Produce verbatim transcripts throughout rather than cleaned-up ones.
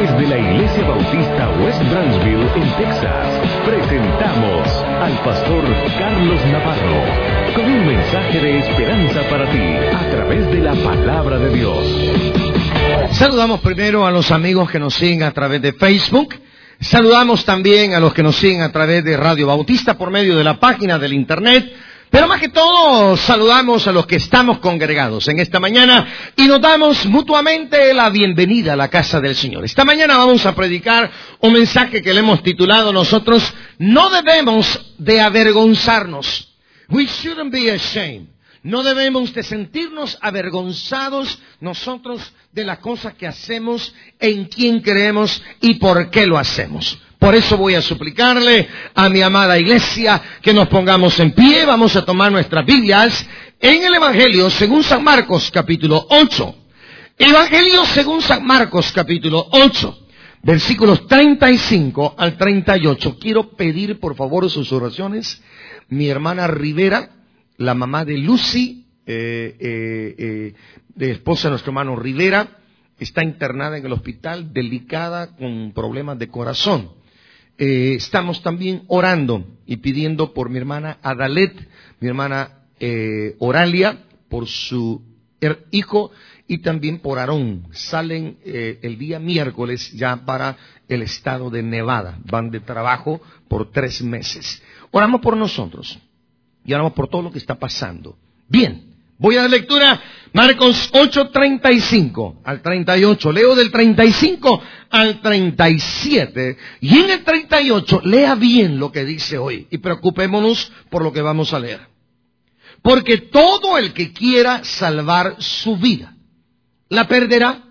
Desde la Iglesia Bautista West Branchville, en Texas, presentamos al pastor Carlos Navarro con un mensaje de esperanza para ti a través de la palabra de Dios. Saludamos primero a los amigos que nos siguen a través de Facebook. Saludamos también a los que nos siguen a través de Radio Bautista por medio de la página del internet. Pero más que todo, saludamos a los que estamos congregados en esta mañana y nos damos mutuamente la bienvenida a la casa del Señor. Esta mañana vamos a predicar un mensaje que le hemos titulado nosotros: no debemos de avergonzarnos. We shouldn't be ashamed. No debemos de sentirnos avergonzados nosotros de las cosas que hacemos, en quién creemos y por qué lo hacemos. Por eso voy a suplicarle a mi amada iglesia que nos pongamos en pie. Vamos a tomar nuestras Biblias en el Evangelio según San Marcos capítulo ocho. Evangelio según San Marcos capítulo ocho, versículos treinta y cinco al treinta y ocho. Quiero pedir por favor sus oraciones. Mi hermana Rivera, la mamá de Lucy, eh, eh, eh, de esposa de nuestro hermano Rivera, está internada en el hospital, delicada, con problemas de corazón. Eh, estamos también orando y pidiendo por mi hermana Adalet, mi hermana eh, Oralia, por su her- hijo y también por Aarón. Salen eh, el día miércoles ya para el estado de Nevada. Van de trabajo por tres meses. Oramos por nosotros y oramos por todo lo que está pasando. Bien. Voy a dar lectura, Marcos ocho, treinta y cinco al treinta y ocho. Leo del treinta y cinco al treinta y siete. Y en el treinta y ocho, lea bien lo que dice hoy. Y preocupémonos por lo que vamos a leer. Porque todo el que quiera salvar su vida, la perderá.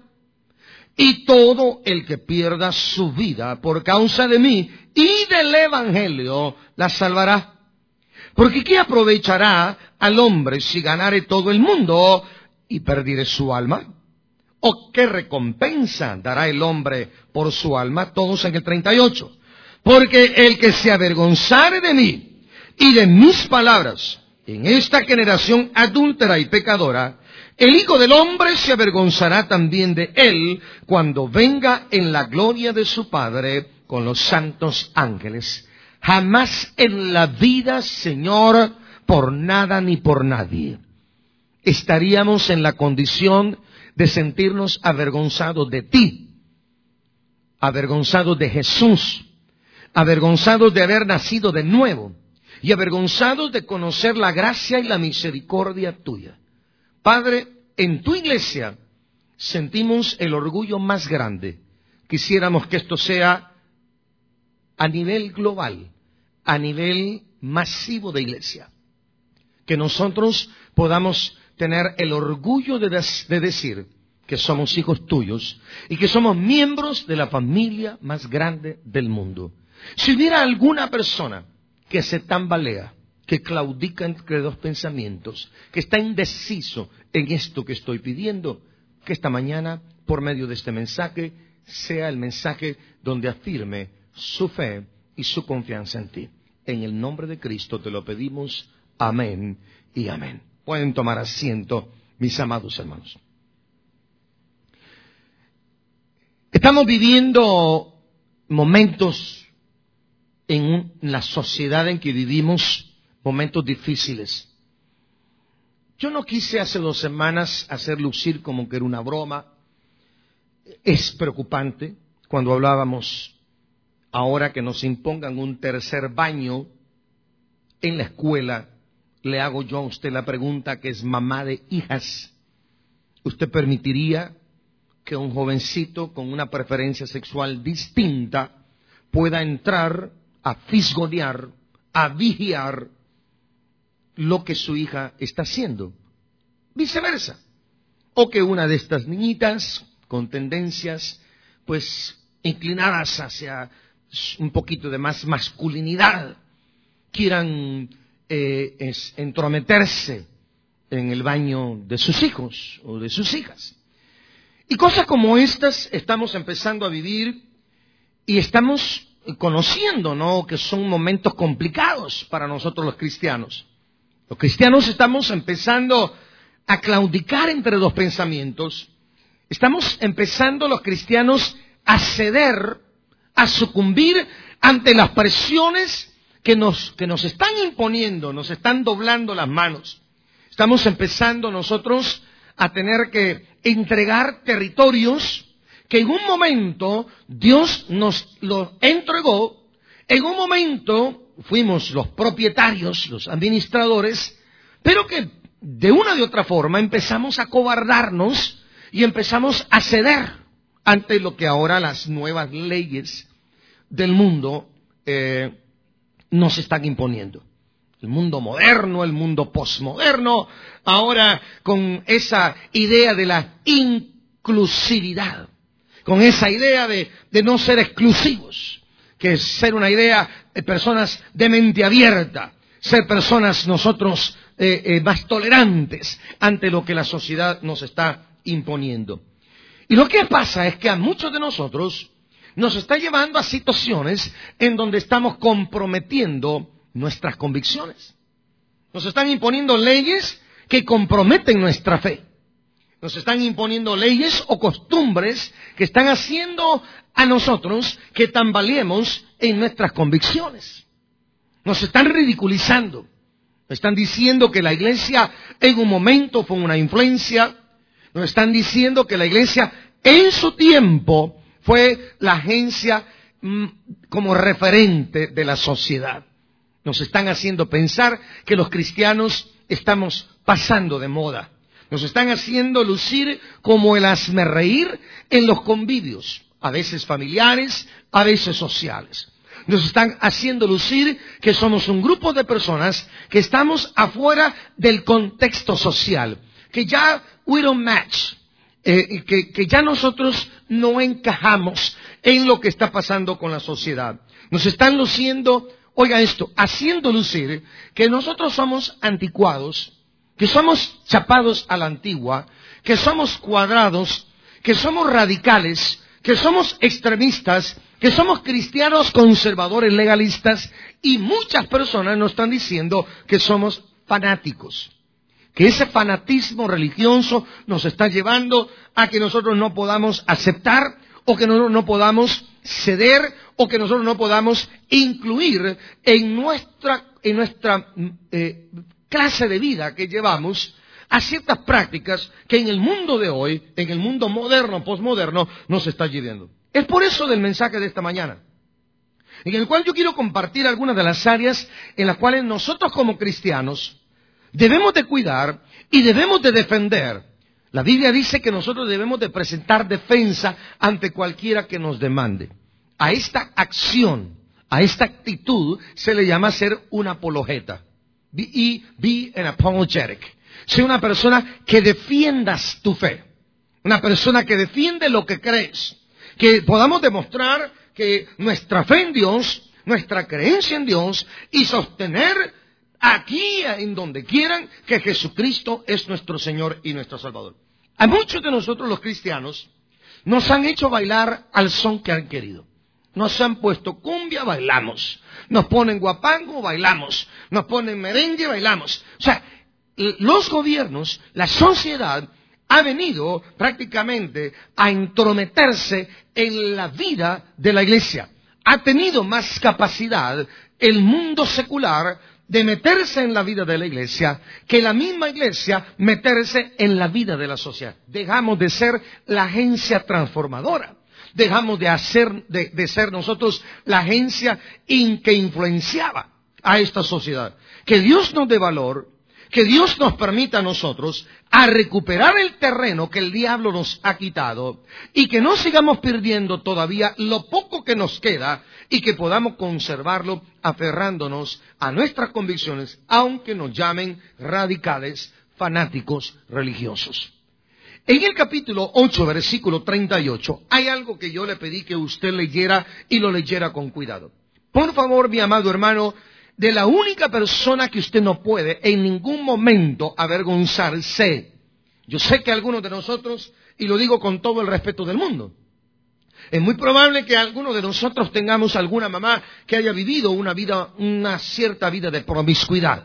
Y todo el que pierda su vida por causa de mí y del Evangelio, la salvará. Porque ¿qué aprovechará al hombre si ganare todo el mundo y perdiere su alma? ¿O qué recompensa dará el hombre por su alma? Todos en el treinta y ocho. Porque el que se avergonzare de mí y de mis palabras en esta generación adúltera y pecadora, el Hijo del Hombre se avergonzará también de él cuando venga en la gloria de su Padre con los santos ángeles. Jamás en la vida, Señor, por nada ni por nadie, estaríamos en la condición de sentirnos avergonzados de ti, avergonzados de Jesús, avergonzados de haber nacido de nuevo y avergonzados de conocer la gracia y la misericordia tuya. Padre, en tu iglesia sentimos el orgullo más grande. Quisiéramos que esto sea a nivel global, a nivel masivo de iglesia. Que nosotros podamos tener el orgullo de, des- de decir que somos hijos tuyos y que somos miembros de la familia más grande del mundo. Si hubiera alguna persona que se tambalea, que claudica entre dos pensamientos, que está indeciso en esto que estoy pidiendo, que esta mañana, por medio de este mensaje, sea el mensaje donde afirme su fe y su confianza en ti. En el nombre de Cristo te lo pedimos. Amén y amén. Pueden tomar asiento, mis amados hermanos. Estamos viviendo momentos en la sociedad en que vivimos, momentos difíciles. Yo no quise hace dos semanas hacer lucir como que era una broma. Es preocupante cuando hablábamos ahora que nos impongan un tercer baño en la escuela. Le hago yo a usted la pregunta, que es mamá de hijas. ¿Usted permitiría que un jovencito con una preferencia sexual distinta pueda entrar a fisgonear, a vigiar lo que su hija está haciendo? Viceversa. O que una de estas niñitas con tendencias pues inclinadas hacia un poquito de más masculinidad quieran eh, es, entrometerse en el baño de sus hijos o de sus hijas. Y cosas como estas estamos empezando a vivir y estamos conociendo, ¿no?, que son momentos complicados para nosotros los cristianos. Los cristianos estamos empezando a claudicar entre dos pensamientos. Estamos empezando los cristianos a ceder, a sucumbir ante las presiones que nos, que nos están imponiendo, nos están doblando las manos. Estamos empezando nosotros a tener que entregar territorios que en un momento Dios nos los entregó, en un momento fuimos los propietarios, los administradores, pero que de una u otra forma empezamos a cobardarnos y empezamos a ceder ante lo que ahora las nuevas leyes del mundo eh, nos están imponiendo. El mundo moderno, el mundo posmoderno, ahora con esa idea de la inclusividad, con esa idea de, de no ser exclusivos, que es ser una idea de personas de mente abierta, ser personas nosotros eh, eh, más tolerantes ante lo que la sociedad nos está imponiendo. Y lo que pasa es que a muchos de nosotros nos está llevando a situaciones en donde estamos comprometiendo nuestras convicciones. Nos están imponiendo leyes que comprometen nuestra fe. Nos están imponiendo leyes o costumbres que están haciendo a nosotros que tambaleemos en nuestras convicciones. Nos están ridiculizando. Nos están diciendo que la iglesia en un momento fue una influencia. Nos están diciendo que la iglesia en su tiempo fue la agencia mmm, como referente de la sociedad. Nos están haciendo pensar que los cristianos estamos pasando de moda. Nos están haciendo lucir como el hazmerreír en los convivios, a veces familiares, a veces sociales. Nos están haciendo lucir que somos un grupo de personas que estamos afuera del contexto social, que ya we don't match, eh, que, que ya nosotros no encajamos en lo que está pasando con la sociedad. Nos están luciendo, oiga esto, haciendo lucir que nosotros somos anticuados, que somos chapados a la antigua, que somos cuadrados, que somos radicales, que somos extremistas, que somos cristianos conservadores legalistas, y muchas personas nos están diciendo que somos fanáticos. Que ese fanatismo religioso nos está llevando a que nosotros no podamos aceptar, o que nosotros no podamos ceder, o que nosotros no podamos incluir en nuestra, en nuestra eh, clase de vida que llevamos a ciertas prácticas que en el mundo de hoy, en el mundo moderno, posmoderno, nos está llevando. Es por eso del mensaje de esta mañana, en el cual yo quiero compartir algunas de las áreas en las cuales nosotros como cristianos debemos de cuidar y debemos de defender. La Biblia dice que nosotros debemos de presentar defensa ante cualquiera que nos demande. A esta acción, a esta actitud, se le llama ser un apologeta. Be, be an apologetic. Ser una persona que defiendas tu fe. Una persona que defiende lo que crees. Que podamos demostrar que nuestra fe en Dios, nuestra creencia en Dios, y sostener aquí, en donde quieran, que Jesucristo es nuestro Señor y nuestro Salvador. A muchos de nosotros los cristianos nos han hecho bailar al son que han querido. Nos han puesto cumbia, bailamos. Nos ponen guapango, bailamos. Nos ponen merengue, bailamos. O sea, los gobiernos, la sociedad, ha venido prácticamente a entrometerse en la vida de la iglesia. Ha tenido más capacidad el mundo secular de meterse en la vida de la iglesia que la misma iglesia meterse en la vida de la sociedad. Dejamos de ser la agencia transformadora. Dejamos de, hacer, de, de ser nosotros la agencia in, que influenciaba a esta sociedad. Que Dios nos dé valor, que Dios nos permita a nosotros a recuperar el terreno que el diablo nos ha quitado y que no sigamos perdiendo todavía lo poco que nos queda y que podamos conservarlo aferrándonos a nuestras convicciones, aunque nos llamen radicales, fanáticos religiosos. En el capítulo ocho, versículo treinta y ocho, hay algo que yo le pedí que usted leyera y lo leyera con cuidado. Por favor, mi amado hermano, de la única persona que usted no puede en ningún momento avergonzarse. Yo sé que algunos de nosotros, y lo digo con todo el respeto del mundo, es muy probable que algunos de nosotros tengamos alguna mamá que haya vivido una vida, una cierta vida de promiscuidad.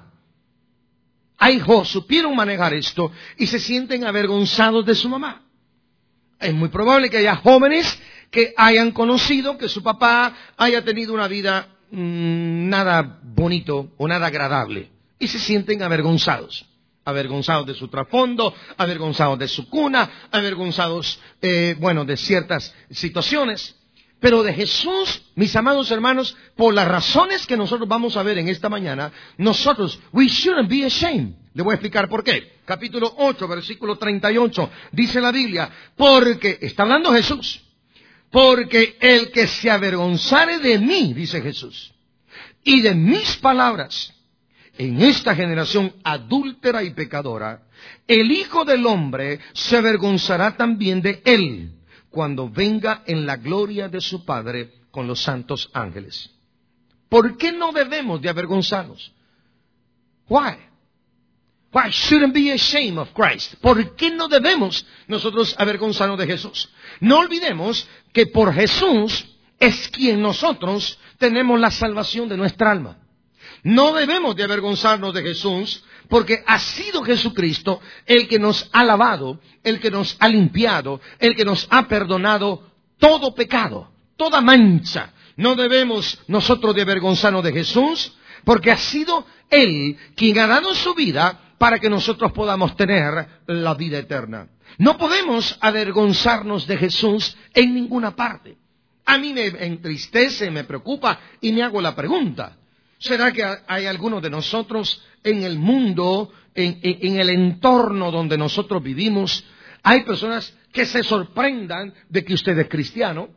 Hay hijos, supieron manejar esto y se sienten avergonzados de su mamá. Es muy probable que haya jóvenes que hayan conocido que su papá haya tenido una vida mmm, nada bonito o nada agradable. Y se sienten avergonzados. Avergonzados de su trasfondo, avergonzados de su cuna, avergonzados, eh, bueno, de ciertas situaciones. Pero de Jesús, mis amados hermanos, por las razones que nosotros vamos a ver en esta mañana, nosotros, we shouldn't be ashamed. Le voy a explicar por qué. Capítulo ocho, versículo treinta y ocho, dice la Biblia, porque, está hablando Jesús, porque el que se avergonzare de mí, dice Jesús, y de mis palabras, en esta generación adúltera y pecadora, el Hijo del Hombre se avergonzará también de él, cuando venga en la gloria de su Padre con los santos ángeles. ¿Por qué no debemos de avergonzarnos? Why? Why shouldn't be ashamed of Christ? ¿Por qué no debemos nosotros avergonzarnos de Jesús? No olvidemos que por Jesús es quien nosotros tenemos la salvación de nuestra alma. No debemos de avergonzarnos de Jesús, porque ha sido Jesucristo el que nos ha lavado, el que nos ha limpiado, el que nos ha perdonado todo pecado, toda mancha. No debemos nosotros de avergonzarnos de Jesús, porque ha sido Él quien ha dado su vida para que nosotros podamos tener la vida eterna. No podemos avergonzarnos de Jesús en ninguna parte. A mí me entristece, me preocupa y me hago la pregunta. ¿Será que hay algunos de nosotros en el mundo, en, en, en el entorno donde nosotros vivimos, hay personas que se sorprendan de que usted es cristiano?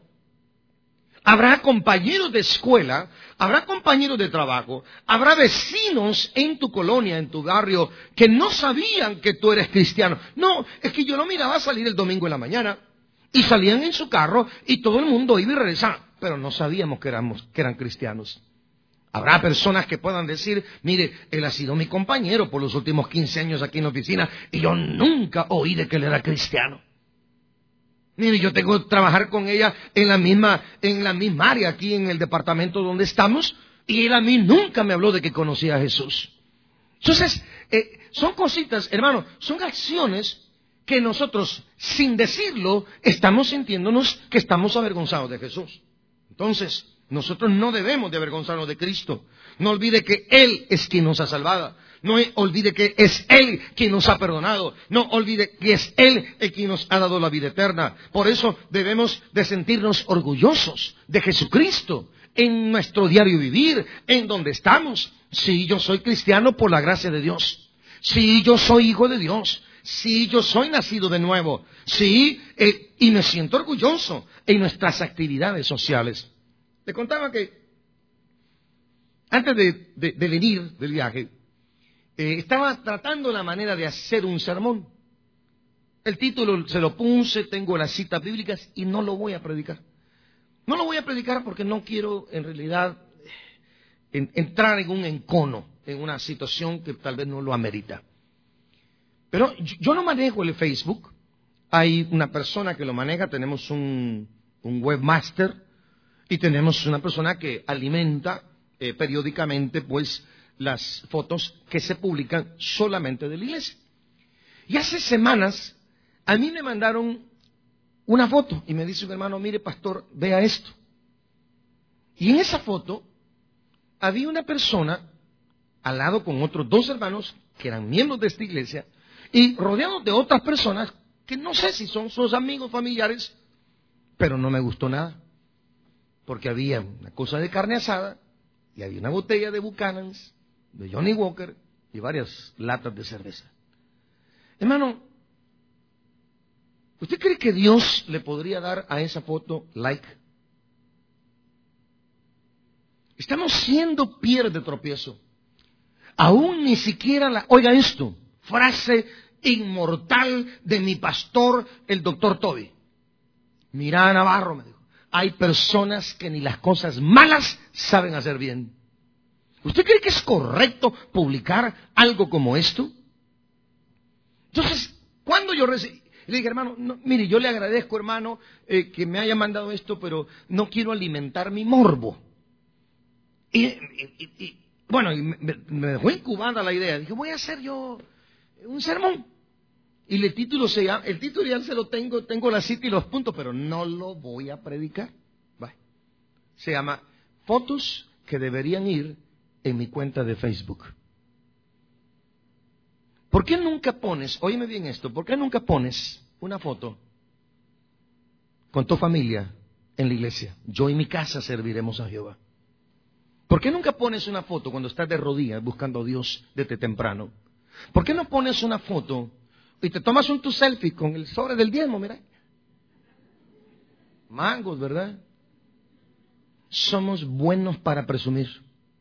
Habrá compañeros de escuela, habrá compañeros de trabajo, habrá vecinos en tu colonia, en tu barrio, que no sabían que tú eres cristiano. No, es que yo no miraba salir el domingo en la mañana y salían en su carro y todo el mundo iba y regresaba, pero no sabíamos que, éramos, que eran cristianos. Habrá personas que puedan decir, mire, él ha sido mi compañero por los últimos quince años aquí en la oficina y yo nunca oí de que él era cristiano. Mire, yo tengo que trabajar con ella en la misma, en la misma área aquí en el departamento donde estamos y él a mí nunca me habló de que conocía a Jesús. Entonces, eh, son cositas, hermano, son acciones que nosotros, sin decirlo, estamos sintiéndonos que estamos avergonzados de Jesús. Entonces, nosotros no debemos de avergonzarnos de Cristo. No olvide que Él es quien nos ha salvado. No olvide que es Él quien nos ha perdonado. No olvide que es Él el quien nos ha dado la vida eterna. Por eso debemos de sentirnos orgullosos de Jesucristo en nuestro diario vivir, en donde estamos. Sí, yo soy cristiano por la gracia de Dios. Sí, yo soy hijo de Dios. Sí, yo soy nacido de nuevo. Sí, eh, y me siento orgulloso en nuestras actividades sociales. Le contaba que antes de, de, de venir del viaje, eh, estaba tratando la manera de hacer un sermón. El título se lo puse, tengo las citas bíblicas y no lo voy a predicar. No lo voy a predicar porque no quiero en realidad en, entrar en un encono, en una situación que tal vez no lo amerita. Pero yo, yo no manejo el Facebook, hay una persona que lo maneja, tenemos un, un webmaster. Y tenemos una persona que alimenta eh, periódicamente pues las fotos que se publican solamente de la iglesia. Y hace semanas a mí me mandaron una foto y me dice un hermano, mire pastor, vea esto. Y en esa foto había una persona al lado con otros dos hermanos que eran miembros de esta iglesia y rodeados de otras personas que no sé si son sus amigos familiares, pero no me gustó nada. Porque había una cosa de carne asada y había una botella de Buchanan's, de Johnny Walker y varias latas de cerveza. Hermano, ¿usted cree que Dios le podría dar a esa foto like? Estamos siendo piedra de tropiezo. Aún ni siquiera la... Oiga esto, frase inmortal de mi pastor, el doctor Toby. Mira, Navarro, me dijo. Hay personas que ni las cosas malas saben hacer bien. ¿Usted cree que es correcto publicar algo como esto? Entonces, cuando yo recibí, le dije, hermano, no, mire, yo le agradezco, hermano, eh, que me haya mandado esto, pero no quiero alimentar mi morbo. Y, y, y, y bueno, y me, me dejó incubada la idea. Dije, voy a hacer yo un sermón. Y el título se llama, el título ya se lo tengo, tengo la cita y los puntos, pero no lo voy a predicar. Bye. Se llama Fotos que deberían ir en mi cuenta de Facebook. ¿Por qué nunca pones, óyeme bien esto, por qué nunca pones una foto con tu familia en la iglesia? Yo y mi casa serviremos a Jehová. ¿Por qué nunca pones una foto cuando estás de rodillas buscando a Dios desde temprano? ¿Por qué no pones una foto y te tomas un tu selfie con el sobre del diezmo? Mira, mangos, ¿verdad? Somos buenos para presumir.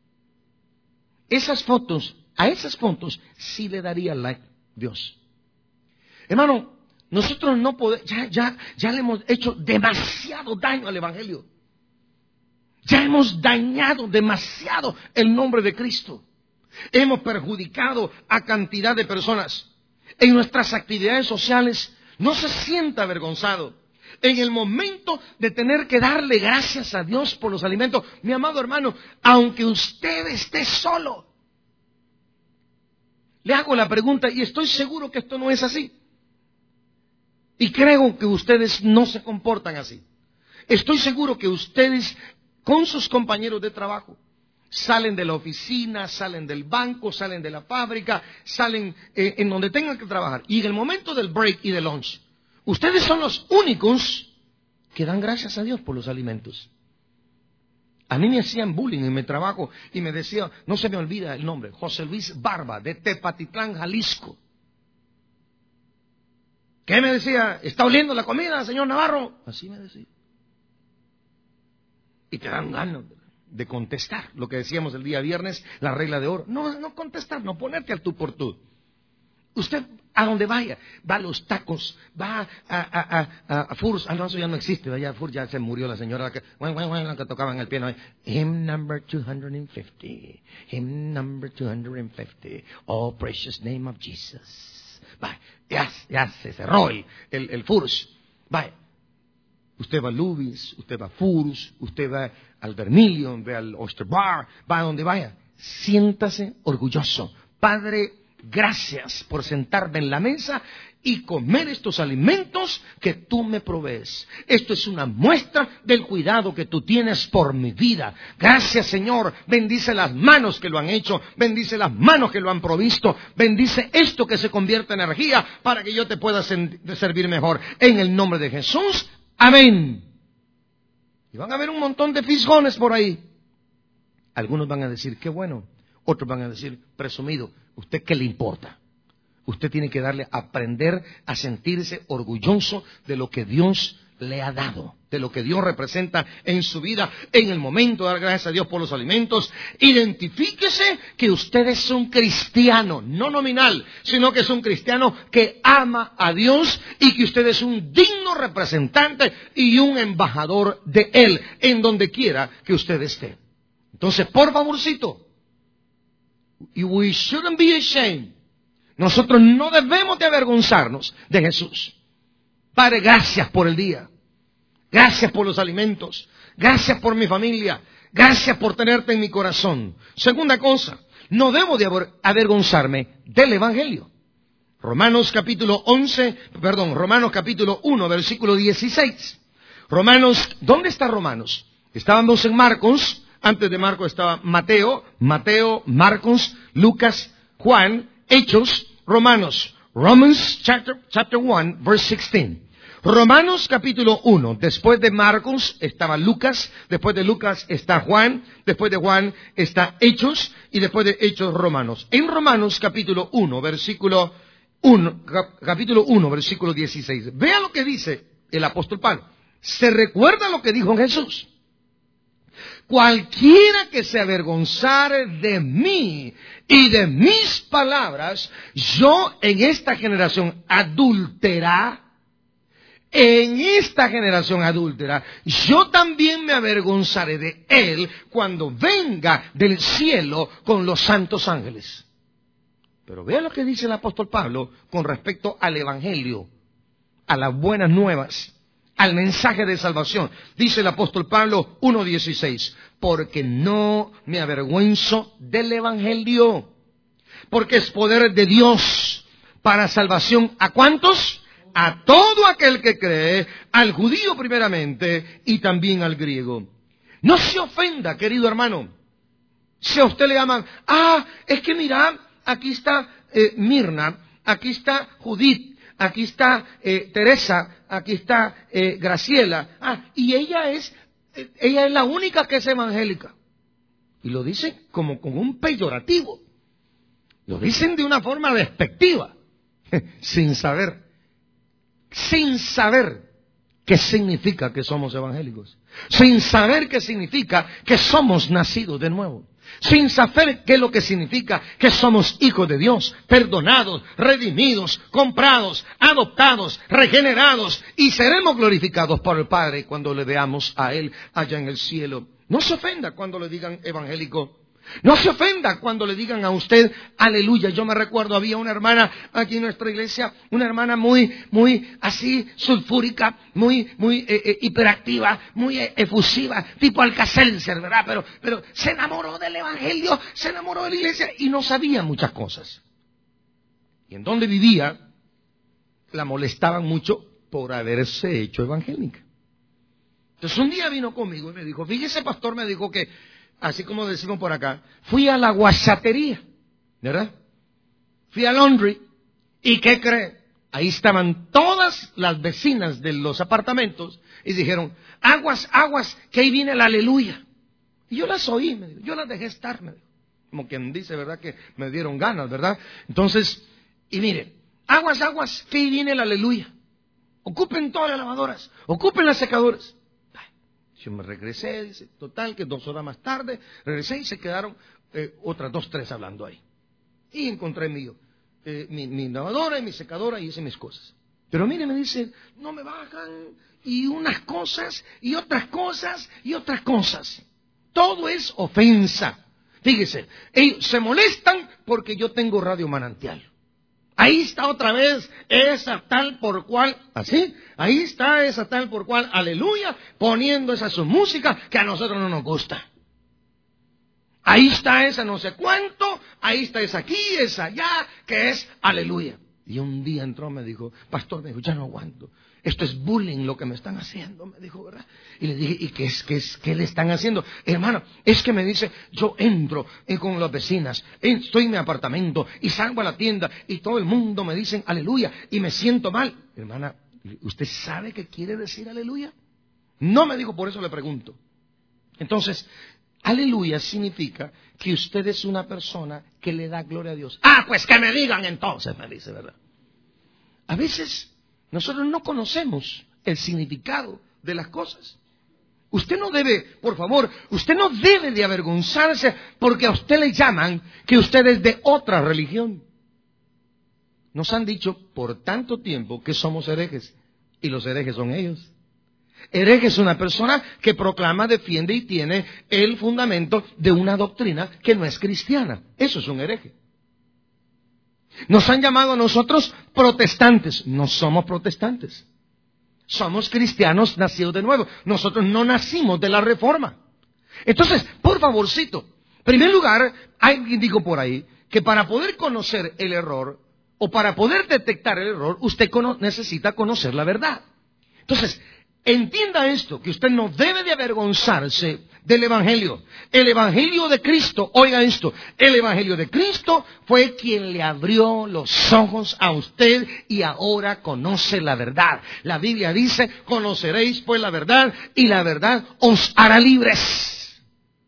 Esas fotos, a esas fotos sí le daría like Dios. Hermano, nosotros no podemos, ya, ya, ya le hemos hecho demasiado daño al Evangelio. Ya hemos dañado demasiado el nombre de Cristo. Hemos perjudicado a cantidad de personas. En nuestras actividades sociales no se sienta avergonzado. En el momento de tener que darle gracias a Dios por los alimentos, mi amado hermano, aunque usted esté solo, le hago la pregunta y estoy seguro que esto no es así. Y creo que ustedes no se comportan así. Estoy seguro que ustedes con sus compañeros de trabajo salen de la oficina, salen del banco, salen de la fábrica, salen eh, en donde tengan que trabajar. Y en el momento del break y del lunch, ustedes son los únicos que dan gracias a Dios por los alimentos. A mí me hacían bullying en mi trabajo y me decía, no se me olvida el nombre, José Luis Barba, de Tepatitlán, Jalisco. ¿Qué me decía? ¿Está oliendo la comida, señor Navarro? Así me decía. Y te dan ganas de contestar, lo que decíamos el día viernes, la regla de oro. No, no contestar, no ponerte al tú por tú. Usted, a donde vaya, va a los tacos, va a, a, a, a Furs, ah, no, eso ya no existe, ya Furs ya se murió la señora que, bueno, bueno, bueno, la que tocaba en el piano. Hymn number two hundred fifty, hymn number two hundred fifty, oh precious name of Jesus. Va, ya, ya se cerró el, el, el Furs. Va, usted va a Lubis, usted va a Furs, usted va al Vermilion, va al Oyster Bar, va a donde vaya. Siéntase orgulloso. Padre, gracias por sentarme en la mesa y comer estos alimentos que tú me provees. Esto es una muestra del cuidado que tú tienes por mi vida. Gracias, Señor. Bendice las manos que lo han hecho. Bendice las manos que lo han provisto. Bendice esto que se convierte en energía para que yo te pueda servir mejor. En el nombre de Jesús. Amén. Y van a haber un montón de fisgones por ahí. Algunos van a decir, qué bueno. Otros van a decir, presumido. ¿Usted qué le importa? Usted tiene que darle, aprender a sentirse orgulloso de lo que Dios le ha dado, de lo que Dios representa en su vida. En el momento de dar gracias a Dios por los alimentos, identifíquese que usted es un cristiano, no nominal, sino que es un cristiano que ama a Dios y que usted es un digno representante y un embajador de Él en donde quiera que usted esté. Entonces, por favorcito, we shouldn't be ashamed. Nosotros no debemos de avergonzarnos de Jesús. Padre, gracias por el día. Gracias por los alimentos. Gracias por mi familia. Gracias por tenerte en mi corazón. Segunda cosa, no debo de avergonzarme del Evangelio. Romanos capítulo once, perdón, Romanos capítulo uno, versículo dieciséis. Romanos, ¿dónde está Romanos? Estábamos en Marcos. Antes de Marcos estaba Mateo, Mateo, Marcos, Lucas, Juan, Hechos, Romanos. Romans chapter, chapter one, verse sixteen. Romanos capítulo uno. Después de Marcos estaba Lucas, después de Lucas está Juan, después de Juan está Hechos y después de Hechos Romanos. En Romanos capítulo uno, versículo uno, capítulo uno, versículo dieciséis. Vea lo que dice el apóstol Pablo. ¿Se recuerda lo que dijo Jesús? Cualquiera que se avergonzare de mí y de mis palabras, yo en esta generación adúltera, en esta generación adúltera, yo también me avergonzaré de él cuando venga del cielo con los santos ángeles. Pero vea lo que dice el apóstol Pablo con respecto al evangelio, a las buenas nuevas, al mensaje de salvación. Dice el apóstol Pablo uno dieciséis, porque no me avergüenzo del evangelio, porque es poder de Dios para salvación. ¿A cuántos? A todo aquel que cree, al judío primeramente y también al griego. No se ofenda, querido hermano, si a usted le llaman, ah, es que mira, aquí está eh, Mirna, aquí está Judith, aquí está eh, Teresa, aquí está eh, Graciela, ah, y ella es, eh, ella es la única que es evangélica. Y lo dicen como con un peyorativo, lo dicen de una forma despectiva, sin saber. Sin saber qué significa que somos evangélicos. Sin saber qué significa que somos nacidos de nuevo. Sin saber qué es lo que significa que somos hijos de Dios, perdonados, redimidos, comprados, adoptados, regenerados y seremos glorificados por el Padre cuando le veamos a Él allá en el cielo. No se ofenda cuando le digan evangélico. No se ofenda cuando le digan a usted aleluya. Yo me recuerdo, había una hermana aquí en nuestra iglesia, una hermana muy, muy así sulfúrica, muy, muy eh, eh, hiperactiva, muy eh, efusiva, tipo Alcacelser, ¿verdad? Pero, pero se enamoró del evangelio, se enamoró de la iglesia y no sabía muchas cosas. Y en donde vivía, la molestaban mucho por haberse hecho evangélica. Entonces un día vino conmigo y me dijo, fíjese pastor, me dijo que, así como decimos por acá, fui a la guasatería, ¿verdad? Fui a laundry, ¿y qué cree? Ahí estaban todas las vecinas de los apartamentos y dijeron, aguas, aguas, que ahí viene el aleluya. Y yo las oí, me dijo, yo las dejé estar, me dijo. Como quien dice, ¿verdad? Que me dieron ganas, ¿verdad? Entonces, y mire, aguas, aguas, que ahí viene el aleluya. Ocupen todas las lavadoras, ocupen las secadoras. Yo me regresé, dice, total, que dos horas más tarde, regresé y se quedaron eh, otras dos, tres hablando ahí. Y encontré mi, eh, mi, mi lavadora y mi secadora y hice mis cosas. Pero mire, me dicen, no me bajan, y unas cosas, y otras cosas, y otras cosas. Todo es ofensa. Fíjese, ellos se molestan porque yo tengo Radio Manantial. Ahí está otra vez esa tal por cual, así, ahí está esa tal por cual, aleluya, poniendo esa su música que a nosotros no nos gusta. Ahí está esa no sé cuánto, ahí está esa aquí, esa allá, que es aleluya. Y un día entró, me dijo, pastor, me dijo, ya no aguanto. Esto es bullying lo que me están haciendo, me dijo, ¿verdad? Y le dije, ¿y qué es, qué es, qué le están haciendo? Hermano, es que me dice, yo entro eh, con las vecinas, estoy en mi apartamento y salgo a la tienda y todo el mundo me dicen aleluya y me siento mal. Hermana, ¿usted sabe qué quiere decir aleluya? No me dijo, por eso le pregunto. Entonces, aleluya significa que usted es una persona que le da gloria a Dios. Ah, pues que me digan entonces, me dice, ¿verdad? A veces nosotros no conocemos el significado de las cosas. Usted no debe, por favor, usted no debe de avergonzarse porque a usted le llaman que usted es de otra religión. Nos han dicho por tanto tiempo que somos herejes y los herejes son ellos. Hereje es una persona que proclama, defiende y tiene el fundamento de una doctrina que no es cristiana. Eso es un hereje. Nos han llamado a nosotros protestantes. No somos protestantes. Somos cristianos nacidos de nuevo. Nosotros no nacimos de la reforma. Entonces, por favorcito, en primer lugar, alguien dijo por ahí que para poder conocer el error o para poder detectar el error, usted cono- necesita conocer la verdad. Entonces, entienda esto, que usted no debe de avergonzarse del Evangelio. El Evangelio de Cristo, oiga esto, el Evangelio de Cristo fue quien le abrió los ojos a usted y ahora conoce la verdad. La Biblia dice, conoceréis pues la verdad y la verdad os hará libres.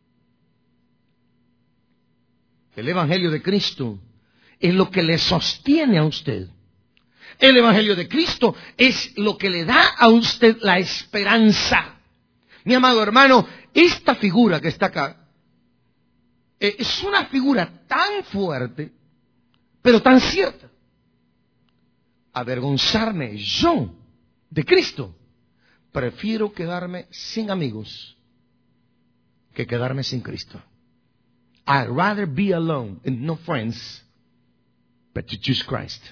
El Evangelio de Cristo es lo que le sostiene a usted. El Evangelio de Cristo es lo que le da a usted la esperanza. Mi amado hermano, esta figura que está acá eh, es una figura tan fuerte, pero tan cierta. Avergonzarme yo de Cristo, prefiero quedarme sin amigos que quedarme sin Cristo. I'd rather be alone and no friends, but to choose Christ.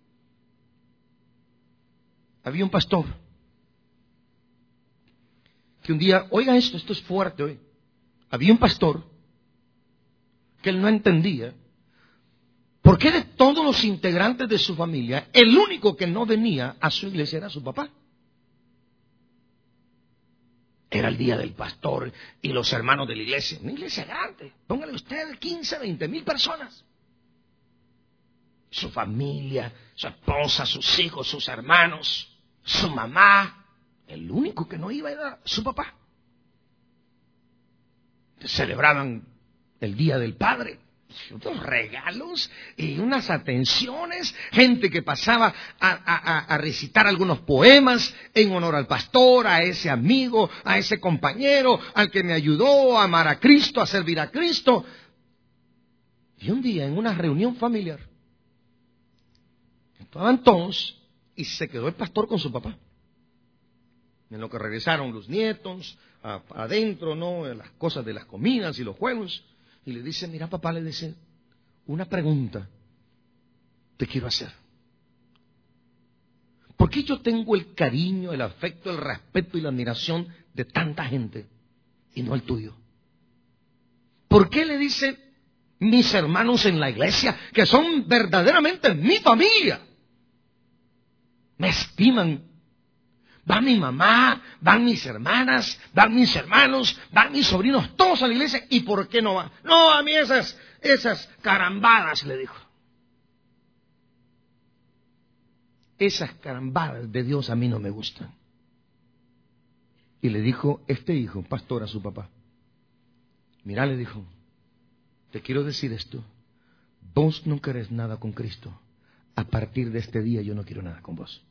Había un pastor que un día, oiga esto, esto es fuerte hoy. Había un pastor que él no entendía ¿Por qué de todos los integrantes de su familia, el único que no venía a su iglesia era su papá? Era el día del pastor y los hermanos de la iglesia. Una iglesia grande. Póngale usted quince, veinte mil personas. Su familia, su esposa, sus hijos, sus hermanos, su mamá. El único que no iba era su papá. Celebraban el Día del Padre. Unos regalos y unas atenciones, gente que pasaba a, a, a recitar algunos poemas en honor al pastor, a ese amigo, a ese compañero, al que me ayudó a amar a Cristo, a servir a Cristo. Y un día en una reunión familiar, estaban todos y se quedó el pastor con su papá. En lo que regresaron los nietos, a, adentro, ¿no? Las cosas de las comidas y los juegos. Y le dice, mira papá, le dice, una pregunta te quiero hacer. ¿Por qué yo tengo el cariño, el afecto, el respeto y la admiración de tanta gente y no el tuyo? ¿Por qué le dice mis hermanos en la iglesia, que son verdaderamente mi familia, me estiman? Van mi mamá, van mis hermanas, van mis hermanos, van mis sobrinos, todos a la iglesia. ¿Y por qué no van? No, a mí esas, esas carambadas, le dijo. Esas carambadas de Dios a mí no me gustan. Y le dijo este hijo, pastor, a su papá. Mira, le dijo, te quiero decir esto. Vos no querés nada con Cristo. A partir de este día yo no quiero nada con vos.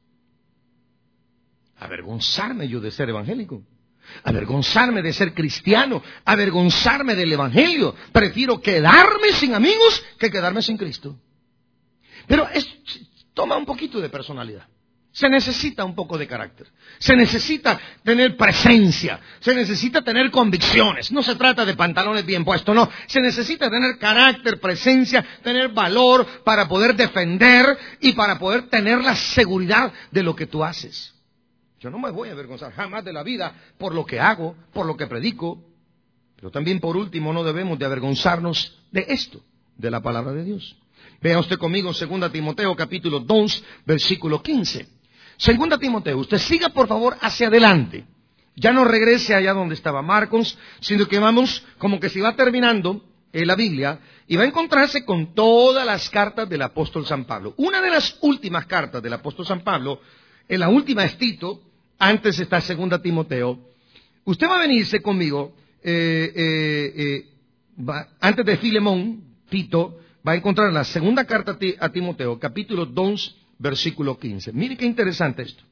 Avergonzarme yo de ser evangélico, avergonzarme de ser cristiano, avergonzarme del evangelio. Prefiero quedarme sin amigos que quedarme sin Cristo. Pero es, toma un poquito de personalidad. Se necesita un poco de carácter. Se necesita tener presencia. Se necesita tener convicciones. No se trata de pantalones bien puestos, no. Se necesita tener carácter, presencia, tener valor para poder defender y para poder tener la seguridad de lo que tú haces. Yo no me voy a avergonzar jamás de la vida por lo que hago, por lo que predico. Pero también, por último, no debemos de avergonzarnos de esto, de la palabra de Dios. Vea usted conmigo segunda Timoteo capítulo dos, versículo quince. segunda Timoteo, usted siga por favor hacia adelante. Ya no regrese allá donde estaba Marcos, sino que vamos como que se va terminando en la Biblia y va a encontrarse con todas las cartas del apóstol San Pablo. Una de las últimas cartas del apóstol San Pablo, en la última es Tito. Antes está segunda Timoteo. Usted va a venirse conmigo, eh, eh, eh, va, antes de Filemón, Tito, va a encontrar la segunda carta a Timoteo, capítulo dos, versículo quince. Mire qué interesante esto.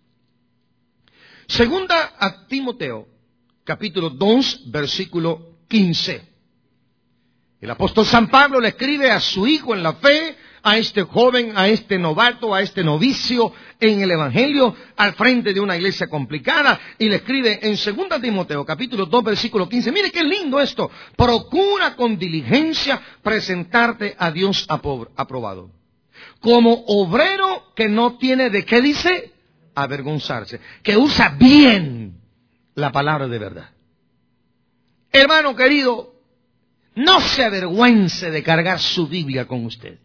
Segunda a Timoteo, capítulo dos, versículo quince. El apóstol San Pablo le escribe a su hijo en la fe, a este joven, a este novato, a este novicio en el evangelio, al frente de una iglesia complicada, y le escribe en segunda Timoteo, capítulo dos, versículo quince. Mire qué lindo esto. Procura con diligencia presentarte a Dios aprobado, como obrero que no tiene de qué dice avergonzarse, que usa bien la palabra de verdad. Hermano querido, no se avergüence de cargar su Biblia con usted.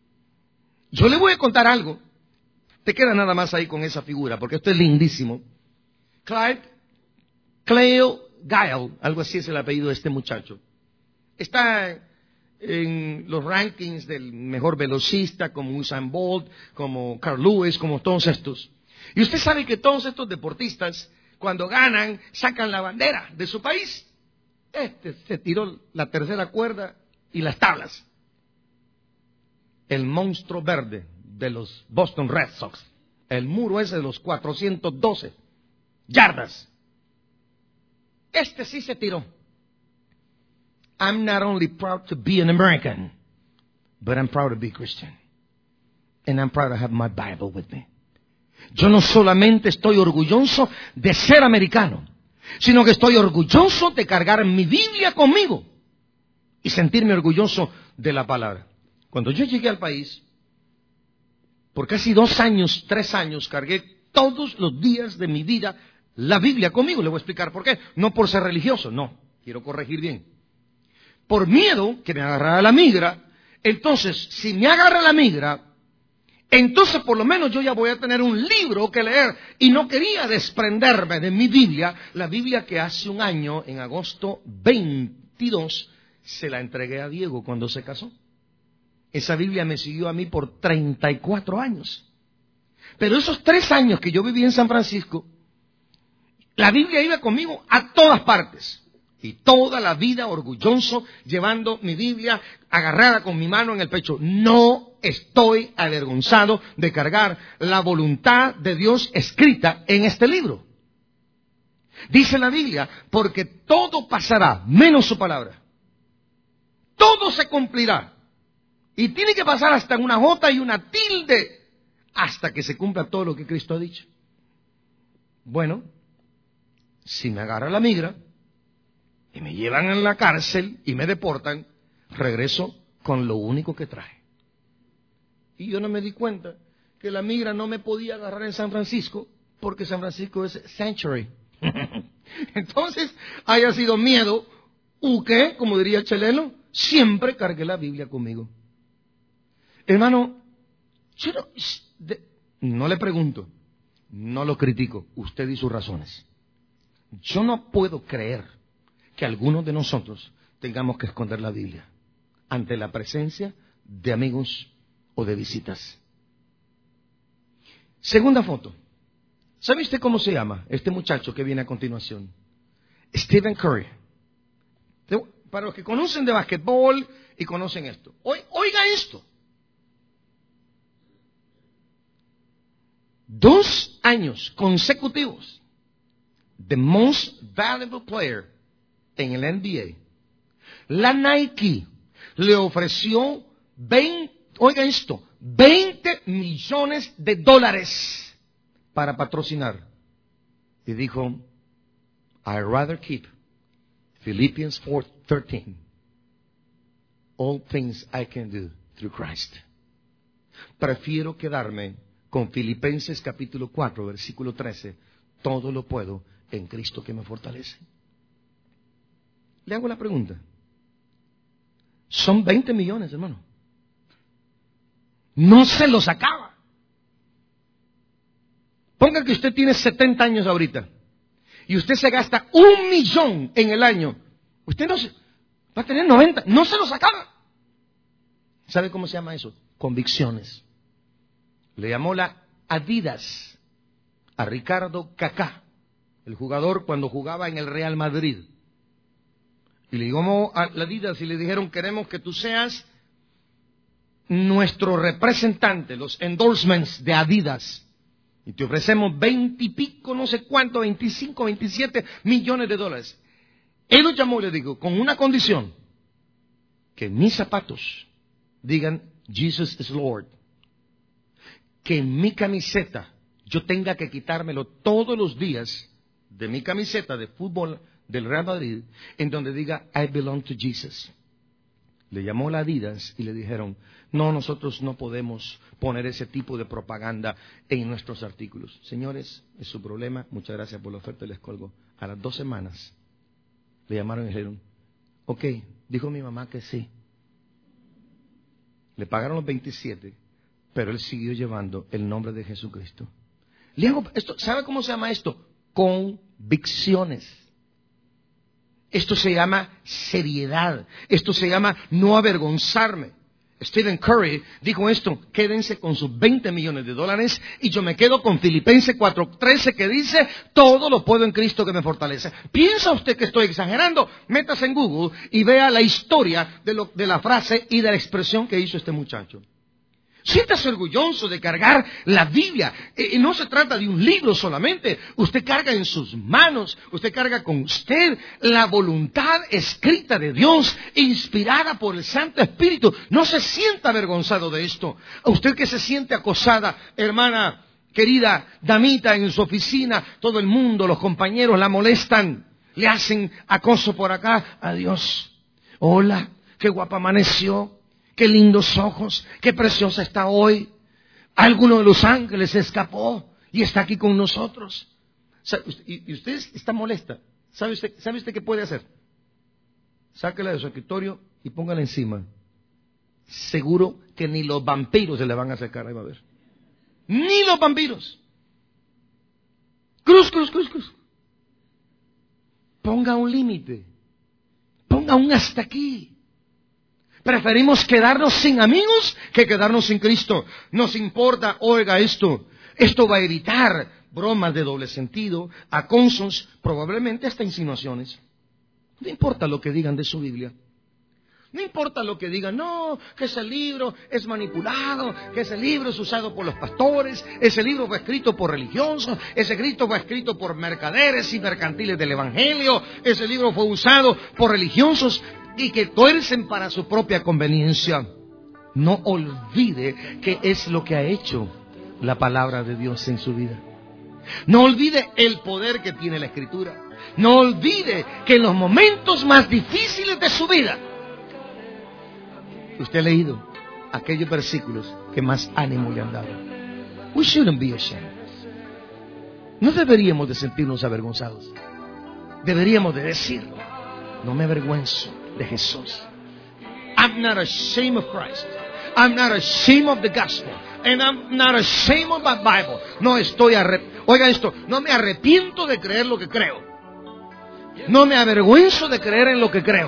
Yo le voy a contar algo. Te queda nada más ahí con esa figura, porque esto es lindísimo. Clyde, Cleo Guile, algo así es el apellido de este muchacho. Está en los rankings del mejor velocista, como Usain Bolt, como Carl Lewis, como todos estos. Y usted sabe que todos estos deportistas, cuando ganan, sacan la bandera de su país. Este se tiró la tercera cuerda y las tablas. El monstruo verde de los Boston Red Sox. El muro ese de los cuatrocientos doce yardas. Este sí se tiró. I'm not only proud to be an American, but I'm proud to be Christian. And I'm proud to have my Bible with me. Yo no solamente estoy orgulloso de ser americano, sino que estoy orgulloso de cargar mi Biblia conmigo y sentirme orgulloso de la palabra. Cuando yo llegué al país, por casi dos años, tres años, cargué todos los días de mi vida la Biblia conmigo. Le voy a explicar por qué. No por ser religioso, no. Quiero corregir bien. Por miedo que me agarrara la migra Entonces, si me agarra la migra, entonces por lo menos yo ya voy a tener un libro que leer. Y no quería desprenderme de mi Biblia, la Biblia que hace un año, en agosto veintidós, se la entregué a Diego cuando se casó. Esa Biblia me siguió a mí por treinta y cuatro años. Pero esos tres años que yo viví en San Francisco, la Biblia iba conmigo a todas partes. Y toda la vida orgulloso, llevando mi Biblia agarrada con mi mano en el pecho. No estoy avergonzado de cargar la voluntad de Dios escrita en este libro. Dice la Biblia, porque todo pasará, menos su palabra. Todo se cumplirá. Y tiene que pasar hasta una jota y una tilde, hasta que se cumpla todo lo que Cristo ha dicho. Bueno, si me agarra la migra y me llevan a la cárcel y me deportan, regreso con lo único que traje. Y yo no me di cuenta que la migra no me podía agarrar en San Francisco, porque San Francisco es sanctuary. Entonces, haya sido miedo, u qué, como diría el chileno, siempre cargué la Biblia conmigo. Hermano, yo no, de, no le pregunto, no lo critico, usted y sus razones. Yo no puedo creer que algunos de nosotros tengamos que esconder la Biblia ante la presencia de amigos o de visitas. Segunda foto. ¿Sabe usted cómo se llama este muchacho que viene a continuación? Stephen Curry. Para los que conocen de basquetbol y conocen esto. Oiga esto. Dos años consecutivos. The most valuable player en el N B A. La Nike le ofreció veinte, oiga esto, veinte millones de dólares para patrocinar. Y dijo, I'd rather keep Philippians four thirteen. All things I can do through Christ. Prefiero quedarme con Filipenses capítulo cuatro, versículo trece. Todo lo puedo en Cristo que me fortalece. Le hago la pregunta. Son veinte millones, hermano. No se los acaba. Ponga que usted tiene setenta años ahorita y usted se gasta un millón en el año. Usted no se, va a tener noventa. No se los acaba. ¿Sabe cómo se llama eso? Convicciones. Le llamó la Adidas a Ricardo Kaká, el jugador cuando jugaba en el Real Madrid. Y le llamó a la Adidas y le dijeron, queremos que tú seas nuestro representante, los endorsements de Adidas. Y te ofrecemos veinte y pico, no sé cuánto, veinticinco, veintisiete millones de dólares. Él lo llamó y le dijo, con una condición, que mis zapatos digan, Jesus is Lord. Que en mi camiseta yo tenga que quitármelo todos los días de mi camiseta de fútbol del Real Madrid, en donde diga, I belong to Jesus. Le llamó la Adidas y le dijeron, no, nosotros no podemos poner ese tipo de propaganda en nuestros artículos. Señores, es su problema, muchas gracias por la oferta, les colgo. A las dos semanas le llamaron y dijeron, ok, dijo mi mamá que sí. Le pagaron los veintisiete, pero él siguió llevando el nombre de Jesucristo. Le hago esto, ¿sabe cómo se llama esto? Convicciones. Esto se llama seriedad. Esto se llama no avergonzarme. Stephen Curry dijo esto, quédense con sus veinte millones de dólares y yo me quedo con Filipenses cuatro trece que dice, todo lo puedo en Cristo que me fortalece. ¿Piensa usted que estoy exagerando? Métase en Google y vea la historia de, lo, de la frase y de la expresión que hizo este muchacho. Siéntase orgulloso de cargar la Biblia. Eh, no se trata de un libro solamente. Usted carga en sus manos, usted carga con usted la voluntad escrita de Dios, inspirada por el Santo Espíritu. No se sienta avergonzado de esto. A usted que se siente acosada, hermana querida, damita en su oficina, todo el mundo, los compañeros la molestan, le hacen acoso por acá. Adiós. Hola, qué guapa amaneció. Qué lindos ojos, qué preciosa está hoy. Alguno de los ángeles se escapó y está aquí con nosotros. Y usted está molesta. ¿Sabe usted, ¿Sabe usted qué puede hacer? Sáquela de su escritorio y póngala encima. seguro que ni los vampiros se le van a acercar. Ahí va a ver. Ni los vampiros. Cruz, cruz, cruz, cruz. Ponga un límite. Ponga un hasta aquí. Preferimos quedarnos sin amigos que quedarnos sin Cristo. Nos importa, oiga esto, esto va a evitar bromas de doble sentido, aconsos, probablemente hasta insinuaciones. No importa lo que digan de su Biblia. No importa lo que digan, no, que ese libro es manipulado, que ese libro es usado por los pastores, ese libro fue escrito por religiosos, ese libro fue escrito por mercaderes y mercantiles del Evangelio, ese libro fue usado por religiosos y que tuercen para su propia conveniencia. No olvide qué es lo que ha hecho la palabra de Dios en su vida. No olvide el poder que tiene la Escritura. No olvide que en los momentos más difíciles de su vida, usted ha leído aquellos versículos que más ánimo le han dado. We shouldn't be ashamed. No deberíamos de sentirnos avergonzados. Deberíamos de decirlo. No me avergüenzo de Jesús. I'm not ashamed of Christ. I'm not ashamed of the gospel. And I'm not ashamed of my Bible. No estoy arrepentido. Oiga esto, no me arrepiento de creer lo que creo. No me avergüenzo de creer en lo que creo.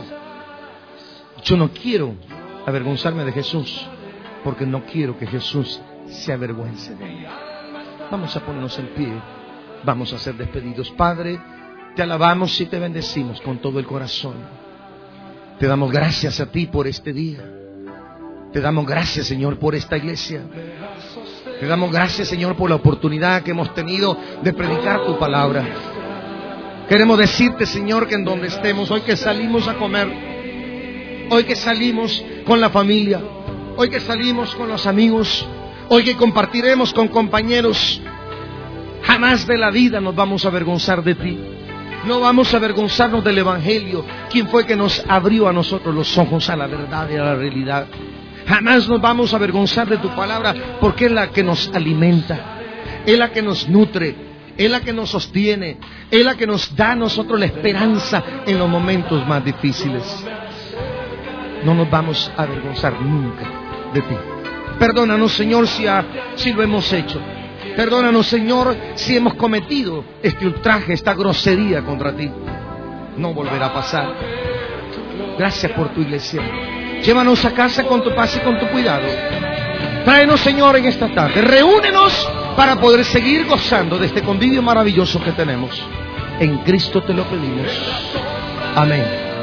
Yo no quiero avergonzarme de Jesús, porque no quiero que Jesús se avergüence de mí. Vamos a ponernos en pie. Vamos a ser despedidos. Padre, te alabamos y te bendecimos con todo el corazón. Te damos gracias a ti por este día. Te damos gracias, Señor, por esta iglesia. Te damos gracias, Señor, por la oportunidad que hemos tenido de predicar tu palabra. Queremos decirte, Señor, que en donde estemos, hoy que salimos a comer, hoy que salimos con la familia, hoy que salimos con los amigos, hoy que compartiremos con compañeros, jamás de la vida nos vamos a avergonzar de ti. No vamos a avergonzarnos del Evangelio, quien fue que nos abrió a nosotros los ojos a la verdad y a la realidad. Jamás nos vamos a avergonzar de tu palabra, porque es la que nos alimenta, es la que nos nutre, es la que nos sostiene, es la que nos da a nosotros la esperanza en los momentos más difíciles. No nos vamos a avergonzar nunca de ti. Perdónanos, Señor, si, ha, si lo hemos hecho. Perdónanos, Señor, si hemos cometido este ultraje, esta grosería contra ti. No volverá a pasar. Gracias por tu iglesia. Llévanos a casa con tu paz y con tu cuidado. Tráenos, Señor, en esta tarde. Reúnenos para poder seguir gozando de este convivio maravilloso que tenemos. En Cristo te lo pedimos. Amén.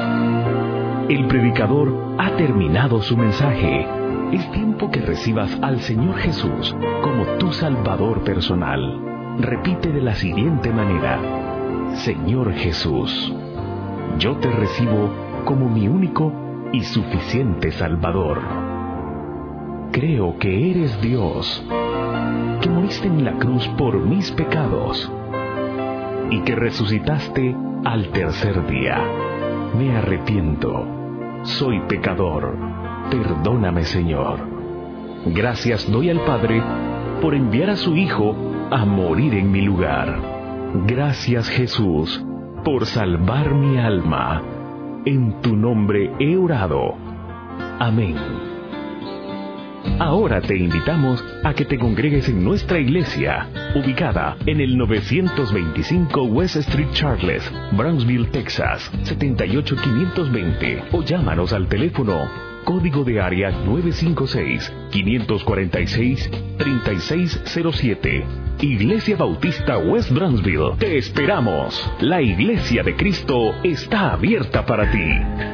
El predicador ha terminado su mensaje. Es tiempo que recibas al Señor Jesús como tu Salvador personal. Repite de la siguiente manera: Señor Jesús, yo te recibo como mi único y suficiente Salvador. Creo que eres Dios, que moriste en la cruz por mis pecados y que resucitaste al tercer día. Me arrepiento, soy pecador, perdóname, Señor. Gracias doy al Padre por enviar a su Hijo a morir en mi lugar. Gracias, Jesús, por salvar mi alma. En tu nombre he orado. Amén. Ahora te invitamos a que te congregues en nuestra iglesia, ubicada en el novecientos veinticinco West Street Charles, Brownsville, Texas, setenta y ocho quinientos veinte, o llámanos al teléfono código de área nueve cinco seis, cinco cuatro seis, tres seis cero siete. Iglesia Bautista West Brownsville. Te esperamos. La Iglesia de Cristo está abierta para ti.